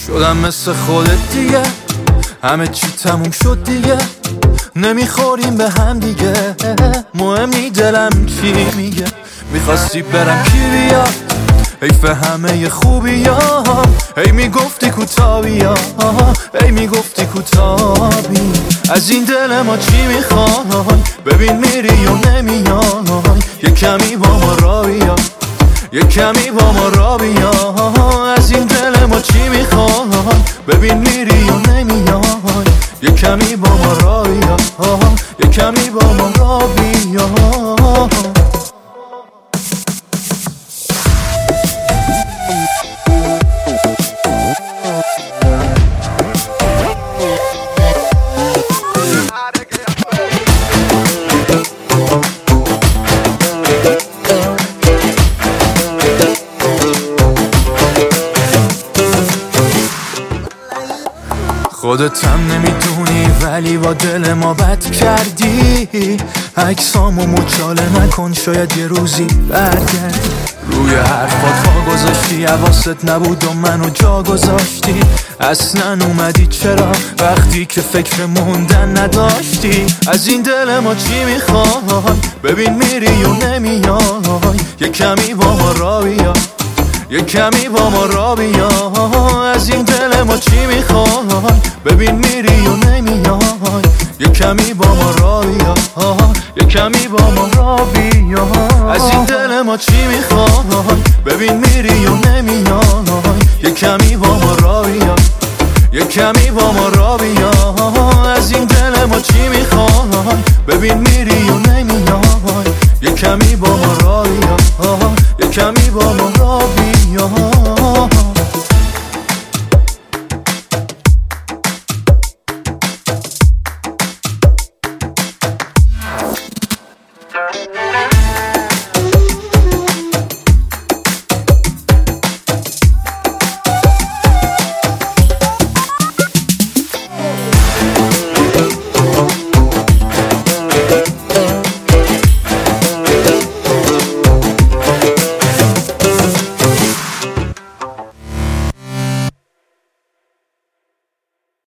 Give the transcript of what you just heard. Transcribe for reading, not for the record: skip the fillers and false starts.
شدم مثل خودت دیگه، همه چی تموم شد دیگه، نمیخوریم به هم دیگه، مهم نی دلم چی میگه. میخواستی برم کی بیاد، حیف همه خوبیام، هی میگفتی کوتا بیا، هی میگفتی کوتا بیا. از این دل ما چی میخوای، ببین میری و نمیای، یه کمی با ما را بیا، یه کمی با ما را بیا. از این دل ما چی میخوای، ببین میری و نمیای، یه کمی با ما را بیا، یه کمی با ما را بیا. خودت هم نمیدونی ولی با دل ما بد کردی، عکسامو مچاله نکن شاید یه روزی برگردی. روی حرفات پا گذاشتی، حواست نبود و منو جا گذاشتی، اصلا اومدی چرا وقتی که فکر موندن نداشتی. از این دل ما چی میخوای، ببین میری و نمیای، یه کمی با ما را بیا، یه کمی با ما را بیا. از این دل ما چی میخوای، ببین میری و نمیای، یه کمی با ما را بیا، یه کمی با ما را بیا. از این دل ما چی میخوای، ببین میری و نمیای، یه کمی با ما را بیا، یه کمی با ما را بیا. از این دل ما چی میخوای، ببین میری